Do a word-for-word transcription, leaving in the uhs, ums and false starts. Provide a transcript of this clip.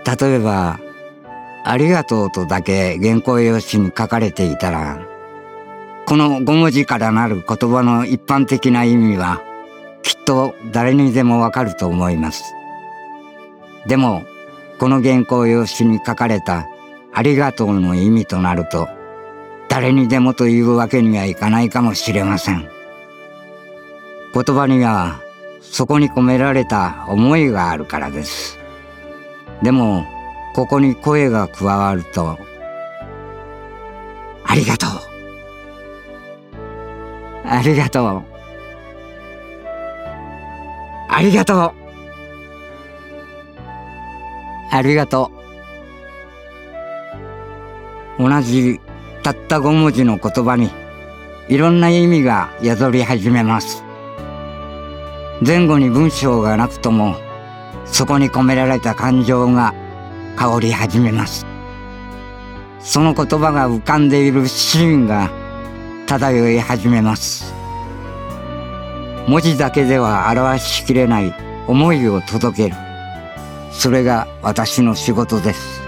例えば、ありがとうとだけ原稿用紙に書かれていたら、このご文字からなる言葉の一般的な意味は、きっと誰にでもわかると思います。でも、この原稿用紙に書かれたありがとうの意味となると、誰にでもというわけにはいかないかもしれません。言葉にはそこに込められた思いがあるからです。でも、ここに声が加わると、ありがとう。ありがとう。ありがとう。ありがとう。同じたったご文字の言葉にいろんな意味が宿り始めます。前後に文章がなくとも、そこに込められた感情が香り始めます。その言葉が浮かんでいるシーンが漂い始めます。文字だけでは表しきれない思いを届ける。それが私の仕事です。